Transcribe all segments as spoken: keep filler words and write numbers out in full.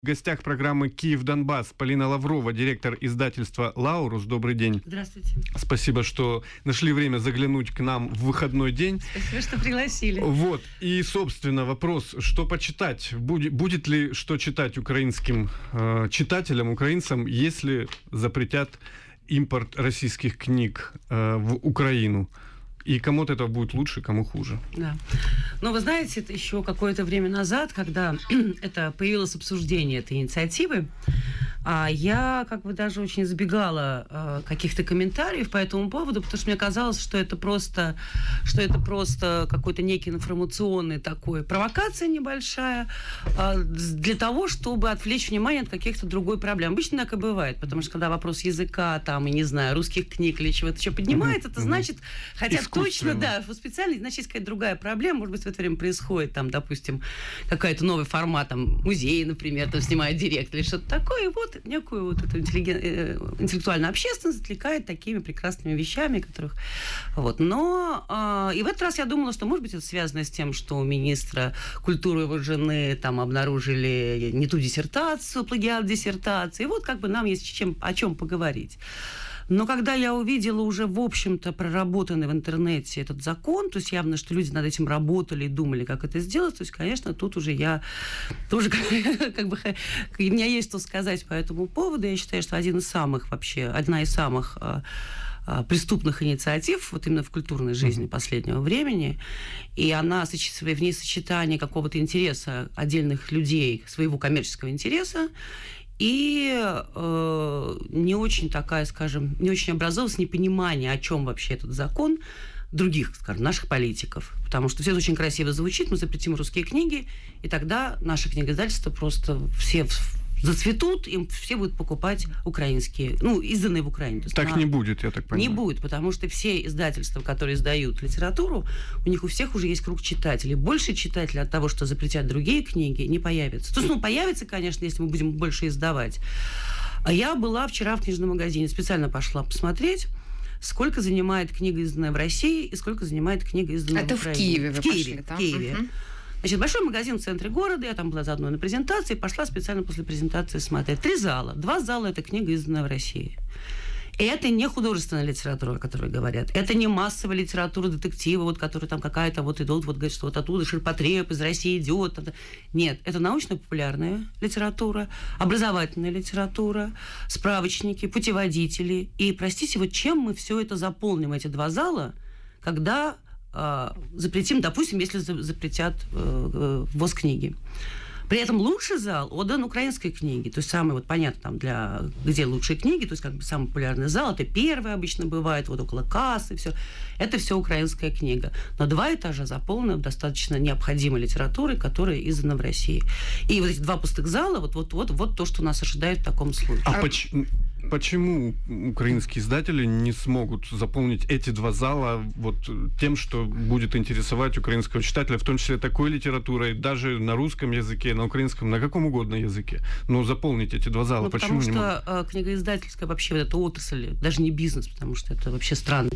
В гостях программы «Киев-Донбасс» Полина Лаврова, директор издательства «Лаурус». Добрый день. Здравствуйте. Спасибо, что нашли время заглянуть к нам в выходной день. Спасибо, что пригласили. Вот. И, собственно, вопрос, что почитать? Будет, будет ли что читать украинским э, читателям, украинцам, если запретят импорт российских книг э, в Украину? И кому-то это будет лучше, кому хуже. Да. Но вы знаете, это еще какое-то время назад, когда это появилось обсуждение этой инициативы, я как бы даже очень избегала каких-то комментариев по этому поводу, потому что мне казалось, что это просто, что это просто какой-то некий информационный такой провокация небольшая для того, чтобы отвлечь внимание от каких-то другой проблем. Обычно так и бывает, потому что когда вопрос языка, там, и не знаю, русских книг или чего-то еще поднимает, это значит, хотя точно, да, специально, значит, есть какая-то другая проблема, может быть, в это время происходит, там, допустим, какой-то новый формат, там, музей, например, там, снимает директор или что-то такое, и вот некую вот эту интеллиген... интеллектуальную общественность отвлекает такими прекрасными вещами, которых... Вот. Но э, и в этот раз я думала, что, может быть, это связано с тем, что у министра культуры его жены там обнаружили не ту диссертацию, плагиат диссертации, и вот как бы нам есть чем, о чем поговорить. Но когда я увидела уже, в общем-то, проработанный в интернете этот закон, то есть явно, что люди над этим работали и думали, как это сделать, то есть, конечно, тут уже я тоже как, как бы... У меня есть что сказать по этому поводу. Я считаю, что один из самых вообще, одна из самых а, а, преступных инициатив вот именно в культурной жизни последнего времени, и она в ней сочетание какого-то интереса отдельных людей, своего коммерческого интереса, и э, не очень такая, скажем, не очень образовалось непонимание, о чем вообще этот закон других, скажем, наших политиков. Потому что все это очень красиво звучит, мы запретим русские книги, и тогда наши книгоиздательства просто все зацветут, им все будут покупать украинские, ну, изданные в Украине. Так на... не будет, я так понимаю. Не будет, потому что все издательства, которые издают литературу, у них у всех уже есть круг читателей. Больше читателей от того, что запретят другие книги, не появится. То есть, ну, появится, конечно, если мы будем больше издавать. А я была вчера в книжном магазине, специально пошла посмотреть, сколько занимает книга, изданная в России, и сколько занимает книга, изданная Это в Украине. в Киеве вы в Киеве, пошли, да? В Киеве. Угу. Значит, большой магазин в центре города, я там была заодно на презентации, пошла специально после презентации смотреть. Три зала. Два зала – это книга, изданная в России. И это не художественная литература, о которой говорят. Это не массовая литература детектива, вот, которая там какая-то вот идут, вот говорят, что вот оттуда ширпотреб из России идет. Нет, это научно-популярная литература, образовательная литература, справочники, путеводители. И, простите, вот чем мы все это заполним, эти два зала, когда... запретим, допустим, если запретят э, ввоз книги. При этом лучший зал отдан украинской книге. То есть самый, вот понятно, там, для, где лучшие книги, то есть как бы самый популярный зал, это первый обычно бывает, вот около кассы, все. Это все украинская книга. Но два этажа заполнены достаточно необходимой литературой, которая издана в России. И вот эти два пустых зала, вот, вот, вот, вот то, что нас ожидает в таком случае. А, а... Поч- почему украинские издатели не смогут заполнить эти два зала вот тем, что будет интересовать украинского читателя, в том числе такой литературой, даже на русском языке, на украинском, на каком угодно языке, но заполнить эти два зала, ну, почему не могут? Потому что книгоиздательская вообще вот эта отрасль, даже не бизнес, потому что это вообще странно,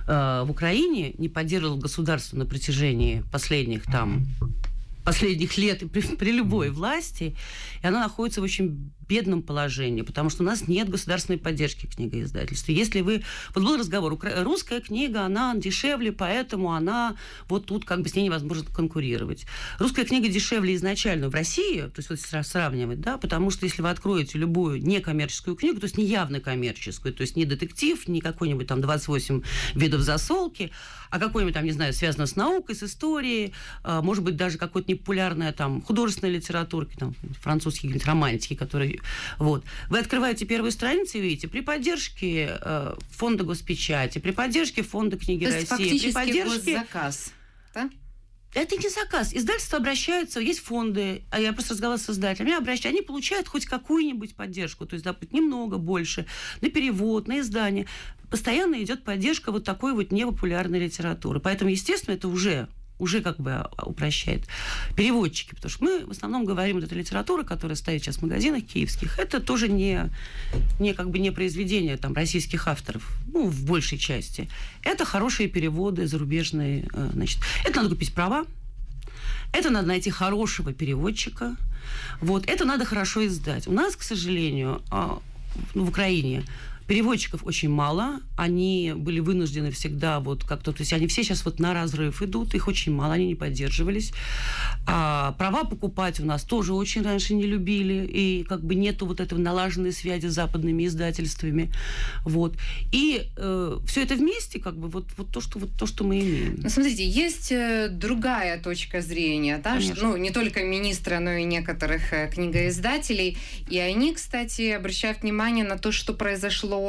в Украине не поддерживало государство на протяжении последних там последних лет и при, при любой власти, и она находится в очень бедном положении, потому что у нас нет государственной поддержки книгоиздательства. Если вы... Вот был разговор, русская книга, она дешевле, поэтому она вот тут как бы с ней невозможно конкурировать. Русская книга дешевле изначально в России, то есть вот сравнивать, да, потому что если вы откроете любую некоммерческую книгу, то есть не явно коммерческую, то есть не детектив, не какой-нибудь там двадцать восемь видов засолки, а какой-нибудь там, не знаю, связано с наукой, с историей, может быть, даже какой-то непопулярная там художественная литература, там, французские романтики, которые... Вот. Вы открываете первую страницу и видите, при поддержке э, фонда госпечати, при поддержке фонда книги То России, есть при поддержке... заказ, да? Это не заказ. Издательства обращаются, есть фонды, а я просто разговаривала с издателями, обращаются, они получают хоть какую-нибудь поддержку, то есть, допустим, немного больше, на перевод, на издание. Постоянно идет поддержка вот такой вот непопулярной литературы. Поэтому, естественно, это уже... уже как бы упрощает переводчики, потому что мы в основном говорим, вот эта литература, которая стоит сейчас в магазинах киевских, это тоже не, не как бы не произведения там российских авторов, ну, в большей части. Это хорошие переводы зарубежные, значит. Это надо купить права, Это надо найти хорошего переводчика. Вот. Это надо хорошо издать. У нас, к сожалению, в Украине переводчиков очень мало, они были вынуждены всегда вот как-то, то есть они все сейчас вот на разрыв идут, их очень мало, они не поддерживались. А права покупать у нас тоже очень раньше не любили, и как бы нету вот этого налаженной связи с западными издательствами. Вот. И э, все это вместе, как бы вот, вот, то, что, вот то, что мы имеем. Ну, смотрите, есть другая точка зрения, да, что, ну, не только министра, но и некоторых книгоиздателей, и они, кстати, обращают внимание на то, что произошло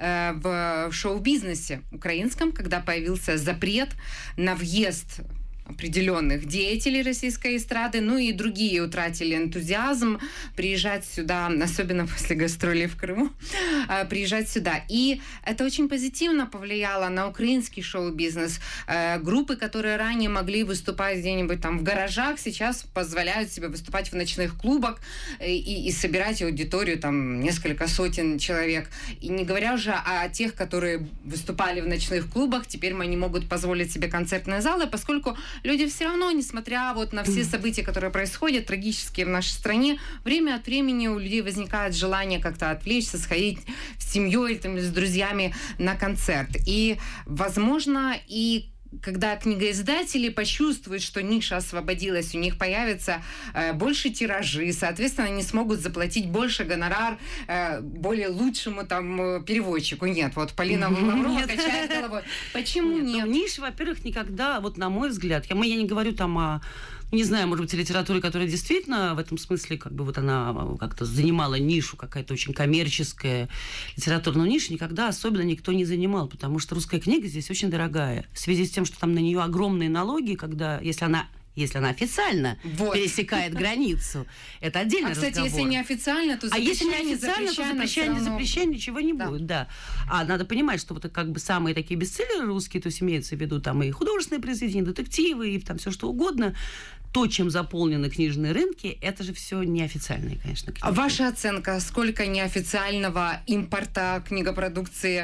в шоу-бизнесе украинском, когда появился запрет на въезд определенных деятелей российской эстрады, ну и другие утратили энтузиазм приезжать сюда, особенно после гастролей в Крыму, приезжать сюда. И это очень позитивно повлияло на украинский шоу-бизнес. Группы, которые ранее могли выступать где-нибудь там в гаражах, сейчас позволяют себе выступать в ночных клубах и, и собирать аудиторию там несколько сотен человек. И не говоря уже о тех, которые выступали в ночных клубах, теперь они могут позволить себе концертные залы, поскольку люди все равно, несмотря вот на все события, которые происходят, трагические в нашей стране, время от времени у людей возникает желание как-то отвлечься, сходить с семьей, там, с друзьями на концерт. И, возможно, и когда книгоиздатели почувствуют, что ниша освободилась, у них появятся э, больше тиражи, соответственно, они смогут заплатить больше гонорар э, более лучшему там переводчику. Нет, вот Полина Лаврова качает головой. Почему нет? нет? Ну, ниша, во-первых, никогда, вот на мой взгляд, я, я не говорю там о не знаю, может быть, литературе, которая действительно в этом смысле, как бы вот она как-то занимала нишу, какая-то очень коммерческая литература, но нишу никогда особенно никто не занимал, потому что русская книга здесь очень дорогая. В связи с тем, что там на нее огромные налоги, когда, если она если она официально вот. пересекает границу, это отдельный разговор. А, кстати, разговор. если не официально, то запрещай, а если не официально, запрещай, то запрещай, не запрещай, ничего не да. будет, да. А надо понимать, что вот как бы самые такие бестселлеры русские, то есть имеется в виду там и художественные произведения, детективы, и там все что угодно, то, чем заполнены книжные рынки, это же все неофициальные, конечно, книги. А ваша оценка, сколько неофициального импорта книгопродукции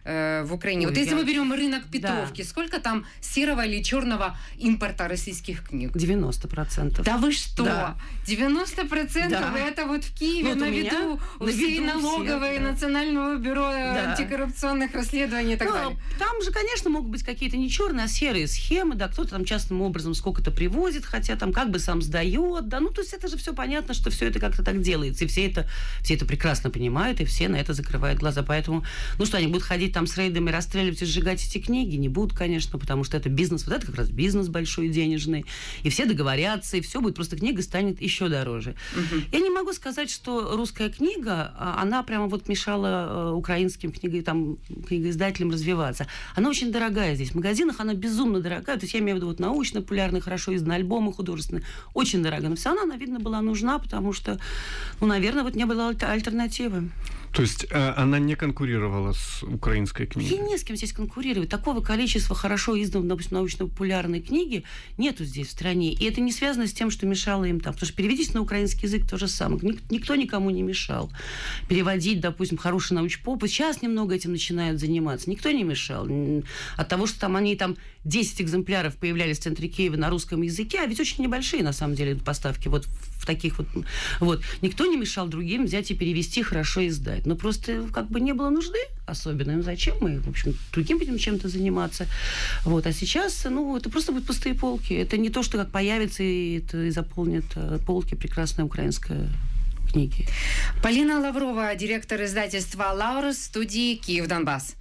в Украине? Ой, вот если я... мы берем рынок Петровки, да. сколько там серого или черного импорта российских книг? девяносто процентов. Да вы что? Да. девяносто процентов да. это вот в Киеве, ну, на виду у всей налоговой, да. Национального бюро да. антикоррупционных расследований и так ну, далее. Там же, конечно, могут быть какие-то не черные, а серые схемы, да, кто-то там частным образом сколько-то привозит, хотя там как бы сам сдает, да, ну, то есть это же все понятно, что все это как-то так делается, и все это, все это прекрасно понимают, и все на это закрывают глаза, поэтому, ну что, они будут ходить там с рейдами, расстреливать и сжигать эти книги? Не будут, конечно, потому что это бизнес, вот это как раз бизнес большой, денежный, и все договорятся, и все будет, просто книга станет еще дороже. Угу. Я не могу сказать, что русская книга, она прямо вот мешала украинским книгам, там, книгоиздателям развиваться. Она очень дорогая здесь. В магазинах она безумно дорогая, то есть я имею в виду вот научно-популярные, хорошо изданные альбомы художественные, очень дорогая, но все равно она, видно, была нужна, потому что, ну, наверное, вот не было альтернативы. То есть э, она не конкурировала с украинской книгой? И не с кем здесь конкурировать. Такого количества хорошо изданной, допустим, научно-популярной книги нету здесь в стране. И это не связано с тем, что мешало им там. Потому что переведите на украинский язык то же самое. Ник- никто никому не мешал. Переводить, допустим, хороший научпоп. Сейчас немного этим начинают заниматься. Никто не мешал. От того, что там они там десять экземпляров появлялись в центре Киева на русском языке, а ведь очень небольшие, на самом деле, поставки вот в таких вот... вот. Никто не мешал другим взять и перевести, хорошо издать. Но просто как бы не было нужды особенно. Ну, зачем мы, в общем, другим будем чем-то заниматься? Вот. А сейчас, ну, это просто будут пустые полки. Это не то, что как появится и, это, и заполнит полки прекрасная украинская книги. Полина Лаврова, директор издательства «Лаурес», студии «Киев Донбасс».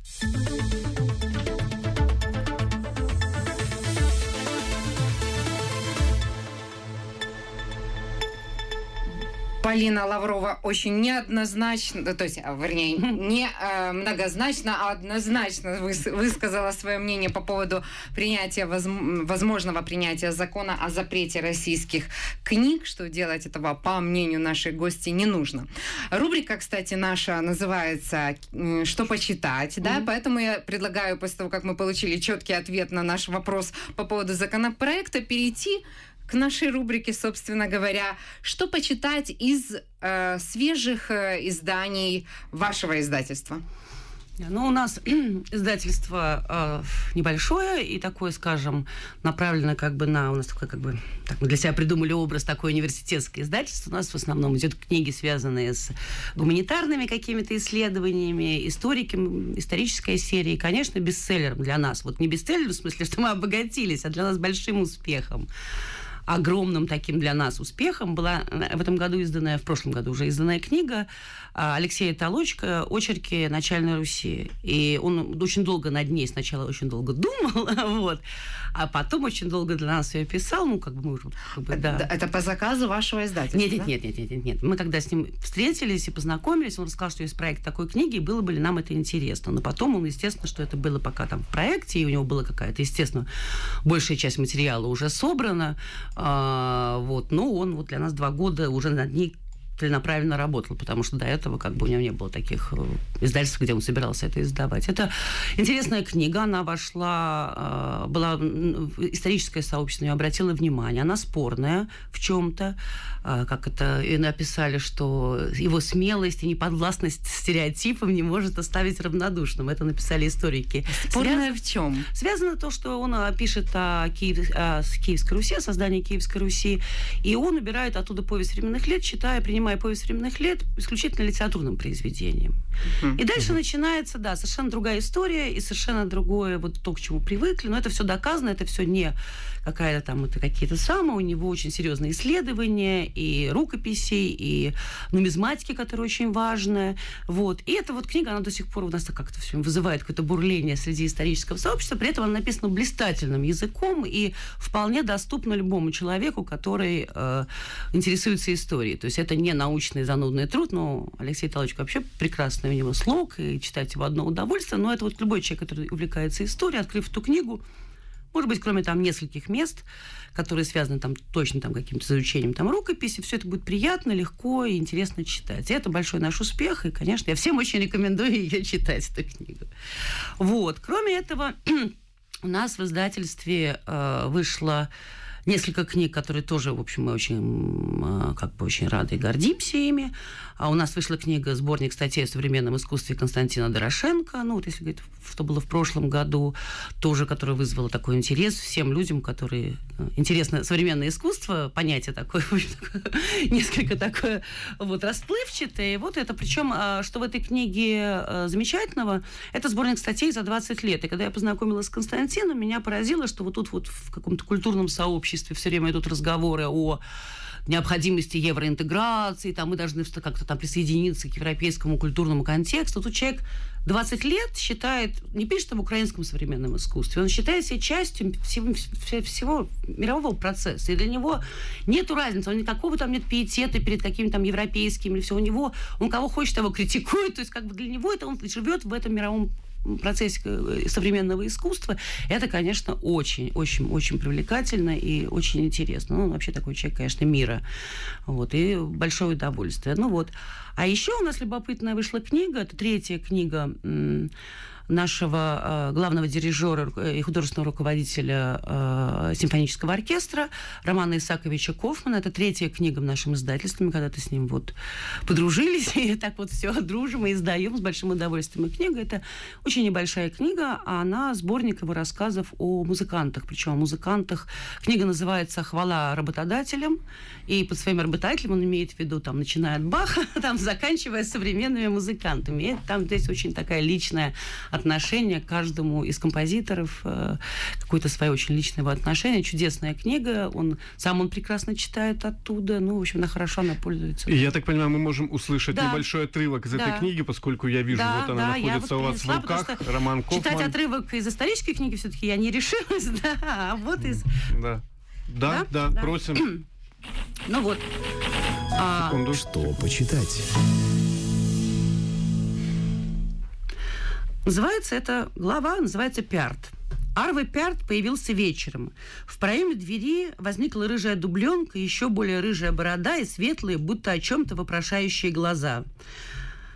Полина Лаврова очень неоднозначно, то есть, вернее, не э, многозначно, а однозначно выс- высказала свое мнение по поводу принятия, воз- возможного принятия закона о запрете российских книг, что делать этого, по мнению нашей гости, не нужно. Рубрика, кстати, наша называется «Что почитать?», да, mm-hmm. поэтому я предлагаю, после того, как мы получили четкий ответ на наш вопрос по поводу законопроекта, перейти к нашей рубрике, собственно говоря, что почитать из э, свежих э, изданий вашего издательства? Ну, у нас издательство э, небольшое и такое, скажем, направлено как бы на... У нас такое как бы... Так, мы для себя придумали образ такое университетское издательство. У нас в основном идет книги, связанные с гуманитарными какими-то исследованиями, историки, историческая серия. И, конечно, бестселлером для нас. Вот не бестселлер в смысле, что мы обогатились, а для нас большим успехом. Огромным таким для нас успехом была в этом году изданная, в прошлом году уже изданная книга Алексея Толочка «Очерки начальной Руси». И он очень долго над ней сначала очень долго думал, вот, а потом очень долго для нас ее писал. Ну, как бы мы уже... Как бы, да. Это по заказу вашего издательства? Нет, нет, да? нет, нет, нет, нет, нет. Мы когда с ним встретились и познакомились, он рассказал, что есть проект такой книги, и было бы ли нам это интересно. Но потом он, естественно, что это было пока там в проекте, и у него была какая-то, естественно, большая часть материала уже собрана. А, вот, ну, он вот для нас два года уже над ней целенаправленно работал, потому что до этого как бы у него не было таких издательств, где он собирался это издавать. Это интересная книга, она вошла, была историческое сообщество, на нее обратило внимание, она спорная в чем-то, как это и написали, что его смелость и неподвластность стереотипам не может оставить равнодушным. Это написали историки. Спорная в чем? Связано то, что он пишет о, Киев, о Киевской Руси, о создании Киевской Руси, и он убирает оттуда повесть временных лет, читая, принимая повесть временных лет исключительно литературным произведением. Uh-huh. И дальше uh-huh. начинается, да, совершенно другая история и совершенно другое вот то, к чему привыкли. Но это все доказано, это все не какая-то там, это какие-то самые. У него очень серьезные исследования и рукописи, и нумизматики, которая очень важная. Вот. И эта вот книга, она до сих пор у нас как-то все вызывает какое-то бурление среди исторического сообщества. При этом она написана блистательным языком и вполне доступна любому человеку, который э, интересуется историей. То есть это не научный занудный труд, но Алексей Толочко вообще прекрасный у него слог, и читать его одно удовольствие. Но это вот любой человек, который увлекается историей, открыв эту книгу, может быть, кроме там нескольких мест, которые связаны там точно там каким-то изучением там рукописи, все это будет приятно, легко и интересно читать. И это большой наш успех, и, конечно, я всем очень рекомендую ее читать, эту книгу. Вот. Кроме этого, у нас в издательстве э, вышло несколько книг, которые тоже, в общем, мы очень, как бы, очень рады и гордимся ими. А у нас вышла книга, сборник статей о современном искусстве Константина Дорошенко, ну, вот если говорить, что было в прошлом году, тоже, которая вызвала такой интерес всем людям, которые... Интересно современное искусство, понятие такое, несколько такое вот расплывчатое. И вот это, причем, что в этой книге замечательного, это сборник статей за двадцать лет. И когда я познакомилась с Константином, меня поразило, что вот тут вот в каком-то культурном сообществе все время идут разговоры о необходимости евроинтеграции, там мы должны как-то там присоединиться к европейскому культурному контексту. Тут человек двадцать лет считает, не пишет об украинском современном искусстве, он считает себя частью всего, всего мирового процесса. И для него нету разницы, он никакого там нет пиетета перед каким-то там европейским или все. У него, он кого хочет, того критикует. То есть как бы для него это он живет в этом мировом процессе современного искусства. Это, конечно, очень, очень, очень привлекательно и очень интересно. Ну, он вообще такой человек, конечно, мира. Вот, и большое удовольствие. Ну вот. А еще у нас любопытная вышла книга, это третья книга нашего э, главного дирижера и художественного руководителя э, симфонического оркестра Романа Исаковича Кофмана. Это третья книга в нашем издательстве. Мы когда-то с ним вот подружились, и так вот все дружим и издаем с большим удовольствием. И книга — это очень небольшая книга, а она сборник его рассказов о музыкантах. Причем о музыкантах. Книга называется «Хвала работодателям». И под своим работодателем он имеет в виду, там, начиная от Баха, там, заканчивая современными музыкантами. И там здесь очень такая личная отношение к каждому из композиторов, какое-то свое очень личное отношение. Чудесная книга, он сам он прекрасно читает оттуда, ну, в общем, она хорошо, она пользуется. И я так понимаю, мы можем услышать да. небольшой отрывок из да. этой книги, поскольку я вижу, да, вот она да, находится вот у вас в руках, Роман Кофман. Читать отрывок из исторической книги все-таки я не решилась, да, а вот из... Да, да, да, да, да. просим. Ну вот. Секунду. А... Что почитать? Называется эта глава, называется «Пярт». Арве Пярт появился вечером. В проеме двери возникла рыжая дубленка, еще более рыжая борода и светлые, будто о чем-то вопрошающие глаза.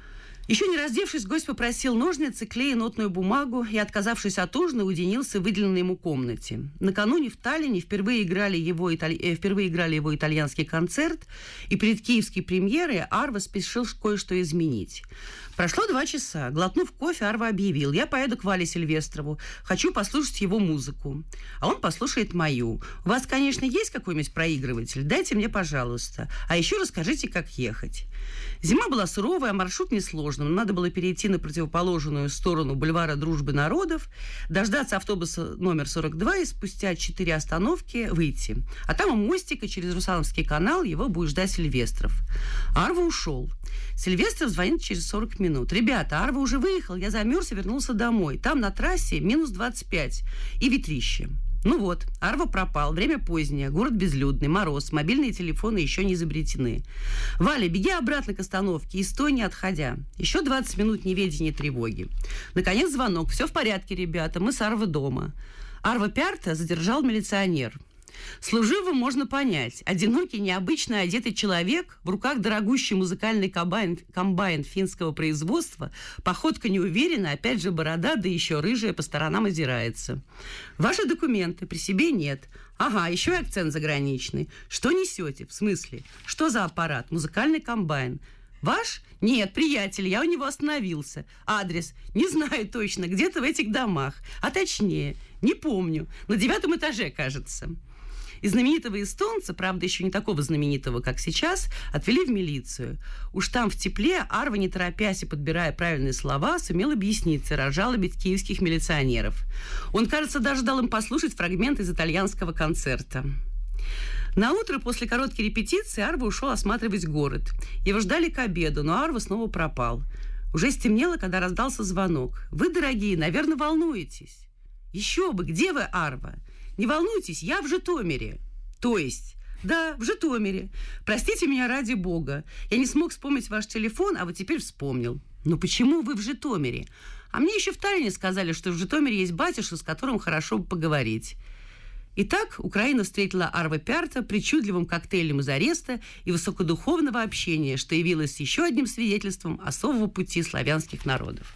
Еще не раздевшись, гость попросил ножницы, клей и нотную бумагу и, отказавшись от ужина, уединился в выделенной ему комнате. Накануне в Таллине впервые играли его, италь... впервые играли его итальянский концерт, и перед киевской премьерой Арво спешил кое-что изменить. Прошло два часа. Глотнув кофе, Арво объявил: «Я поеду к Вале Сильвестрову. Хочу послушать его музыку». А он послушает мою. «У вас, конечно, есть какой-нибудь проигрыватель? Дайте мне, пожалуйста. А еще расскажите, как ехать». Зима была суровая, а маршрут несложным. Надо было перейти на противоположную сторону бульвара Дружбы народов, дождаться автобуса номер сорок два и спустя четыре остановки выйти. А там у мостика через Русановский канал его будет ждать Сильвестров. Арво ушел. Сильвестров звонит через сорок минут. «Ребята, Арво уже выехал, я замерз и вернулся домой. Там на трассе минус двадцать пять и ветрище». Ну вот, Арво пропал, время позднее, город безлюдный, мороз, мобильные телефоны еще не изобретены. «Валя, беги обратно к остановке и стой, не отходя». Еще двадцать минут неведения и тревоги. Наконец звонок. «Все в порядке, ребята, мы с Арво дома». Арво Пярта задержал милиционер. Служивого можно понять. Одинокий, необычно одетый человек, в руках дорогущий музыкальный комбайн, комбайн финского производства, походка неуверенная, опять же борода, да еще рыжая, по сторонам озирается. «Ваши документы при себе нет». «Ага, еще и акцент заграничный». «Что несете? В смысле? Что за аппарат? Музыкальный комбайн». «Ваш? Нет, приятель, я у него остановился. Адрес? Не знаю точно, где-то в этих домах. А точнее, не помню. На девятом этаже, кажется». И знаменитого эстонца, правда, еще не такого знаменитого, как сейчас, отвели в милицию. Уж там в тепле Арво, не торопясь и подбирая правильные слова, сумел объясниться, разжалобить киевских милиционеров. Он, кажется, даже дал им послушать фрагмент из итальянского концерта. На утро после короткой репетиции Арво ушел осматривать город. Его ждали к обеду, но Арво снова пропал. Уже стемнело, когда раздался звонок. «Вы, дорогие, наверное, волнуетесь». «Еще бы! Где вы, Арво?» «Не волнуйтесь, я в Житомире». «То есть?» «Да, в Житомире. Простите меня ради бога. Я не смог вспомнить ваш телефон, а вот теперь вспомнил». «Но почему вы в Житомире?» «А мне еще в Таллине сказали, что в Житомире есть батюшка, с которым хорошо бы поговорить». Итак, Украина встретила Арво Пярта причудливым коктейлем из ареста и высокодуховного общения, что явилось еще одним свидетельством особого пути славянских народов.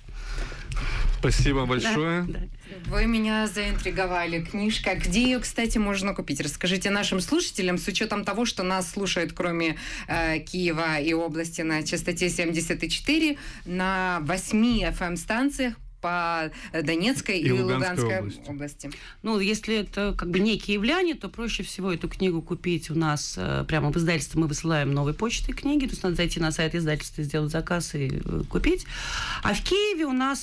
Спасибо большое. Да, да. Вы меня заинтриговали. Книжка. Где ее, кстати, можно купить? Расскажите нашим слушателям, с учетом того, что нас слушают, кроме э, Киева и области, на частоте семьдесят четыре, на восьми эф эм-станциях по Донецкой и, и Луганской области. области. Ну, если это как бы не киевляне, то проще всего эту книгу купить у нас э, прямо в издательстве. Мы высылаем новой почтой книги, то есть надо зайти на сайт издательства, сделать заказ и э, купить. А в Киеве у нас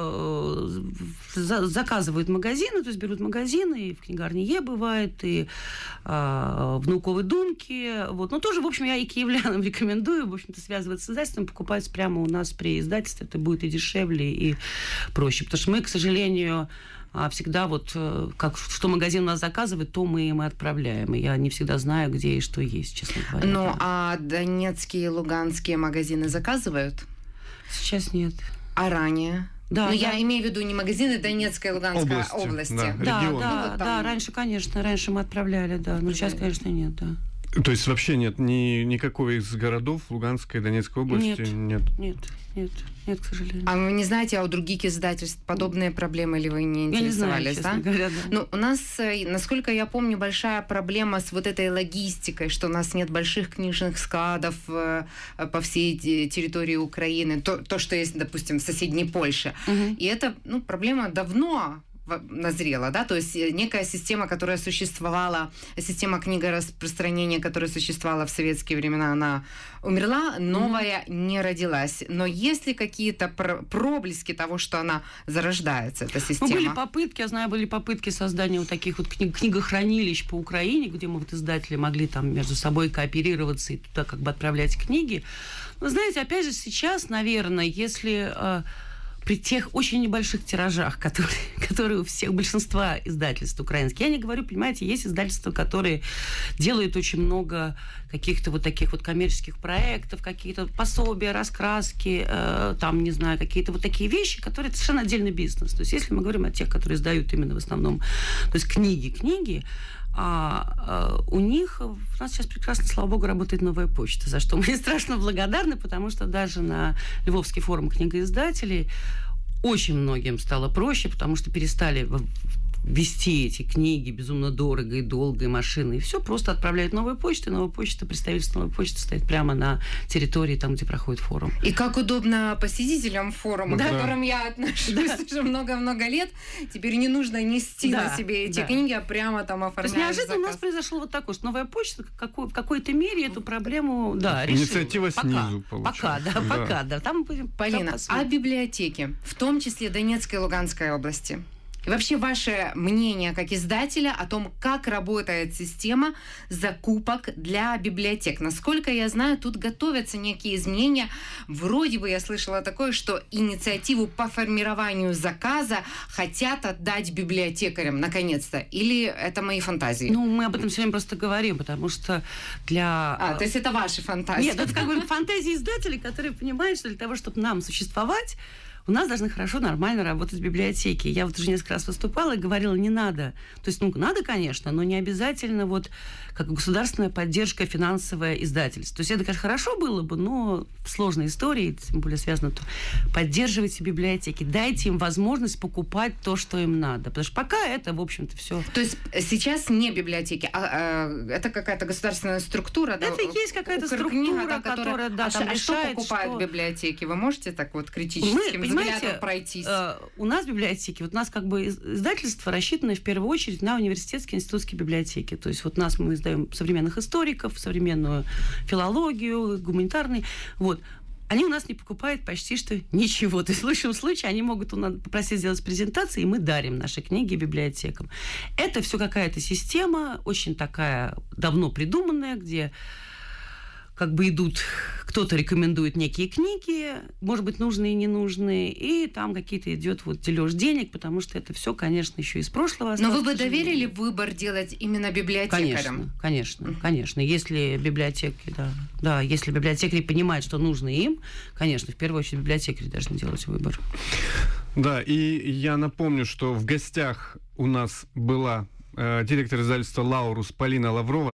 э, за, заказывают магазины, то есть берут магазины, и в книгарне Е бывает, и э, в Науковой думке. Вот. Но тоже, в общем, я и киевлянам рекомендую, в общем-то, связываться с издательством, покупать прямо у нас при издательстве. Это будет и дешевле, и проще. Потому что мы, к сожалению, всегда вот, как, что магазин у нас заказывает, то мы им и отправляем. И я не всегда знаю, где и что есть, честно говоря. Ну, да. А донецкие и луганские магазины заказывают? Сейчас нет. А ранее? Да, Но да. я имею в виду не магазины Донецкой и Луганской области. области. Да, да, регион. да, Ну, вот да, раньше, конечно, раньше мы отправляли, да. Но сейчас, конечно, нет, да. То есть вообще нет ни, никакого из городов Луганской и Донецкой области? Нет, нет, нет, нет, нет, к сожалению. А вы не знаете, а у других издательств подобные проблемы или вы не интересовались? Я не знаю, честно говоря, да. Ну, у нас, насколько я помню, большая проблема с вот этой логистикой, что у нас нет больших книжных складов по всей территории Украины, то, то что есть, допустим, в соседней Польше. Угу. И эта ну, проблема давно назрела, да, то есть некая система, которая существовала, система книгораспространения, которая существовала в советские времена, она умерла, новая mm-hmm. не родилась. Но есть ли какие-то проблески того, что она зарождается, эта система? Ну, были попытки, я знаю, были попытки создания вот таких вот книг, книгохранилищ по Украине, где мы вот издатели могли там между собой кооперироваться и туда как бы отправлять книги. Но, знаете, опять же, сейчас, наверное, если... при тех очень небольших тиражах, которые, которые у всех, большинства издательств украинских. Я не говорю, понимаете, есть издательства, которые делают очень много каких-то вот таких вот коммерческих проектов, какие-то пособия, раскраски, э, там, не знаю, какие-то вот такие вещи, которые совершенно отдельный бизнес. То есть если мы говорим о тех, которые издают именно в основном, то есть книги, книги, А, а у них, у нас сейчас прекрасно, слава богу, работает новая почта, за что мы страшно благодарны, потому что даже на Львовский форум книгоиздателей очень многим стало проще, потому что перестали вести эти книги безумно дорого и долго, и машины, и все, просто отправляют новую почту, и новая почта, представительство новой почты стоит прямо на территории, там, где проходит форум. И как удобно посетителям форума, да. к которым я отношусь да. уже много-много лет, теперь не нужно нести да. на себе эти да. книги, а прямо там оформлять. То есть неожиданно заказ. у нас произошло вот такое, что новая почта какой, в какой-то мере эту проблему, да, решила. Инициатива пока, снизу, получается. Пока, да, да. пока, да. Там будем, Полина, там а библиотеки, в том числе Донецкой и Луганской области? И вообще ваше мнение как издателя о том, как работает система закупок для библиотек. Насколько я знаю, тут готовятся некие изменения. Вроде бы я слышала такое, что инициативу по формированию заказа хотят отдать библиотекарям, наконец-то. Или это мои фантазии? Ну, мы об этом все время просто говорим, потому что для... А, то есть это ваши фантазии? Нет, это как бы фантазии издателей, которые понимают, что для того, чтобы нам существовать, у нас должны хорошо, нормально работать библиотеки. Я вот уже несколько раз выступала и говорила, не надо. То есть, ну, надо, конечно, но не обязательно вот как государственная поддержка финансовая издательств. То есть это, конечно, хорошо было бы, но в сложной истории, тем более связано, то поддерживайте библиотеки, дайте им возможность покупать то, что им надо. Потому что пока это, в общем-то, все. То есть сейчас не библиотеки, а, а это какая-то государственная структура? Это да? есть какая-то Укркнига, структура, да, которая, которая, да, а там а решает, что покупают что... библиотеки? Вы можете так вот критическим Мы, взглядом пройтись? Э, у нас библиотеки, вот у нас как бы издательство рассчитано в первую очередь на университетские институтские библиотеки. То есть вот у нас мы издаем современных историков, современную филологию, гуманитарный. Вот. Они у нас не покупают почти что ничего. То есть в лучшем случае они могут у нас попросить сделать презентации, и мы дарим наши книги библиотекам. Это все какая-то система, очень такая давно придуманная, где как бы идут, кто-то рекомендует некие книги, может быть, нужные и ненужные, и там какие-то идет вот дележ денег, потому что это все, конечно, еще из прошлого осталось. Но вы бы доверили выбор делать именно библиотекарям? Конечно, конечно, конечно. Если библиотеки, да, да, если библиотекари понимают, что нужно им, конечно, в первую очередь библиотекари должны делать выбор. Да, и я напомню, что в гостях у нас была э, директор издательства «Лаурус» Полина Лаврова.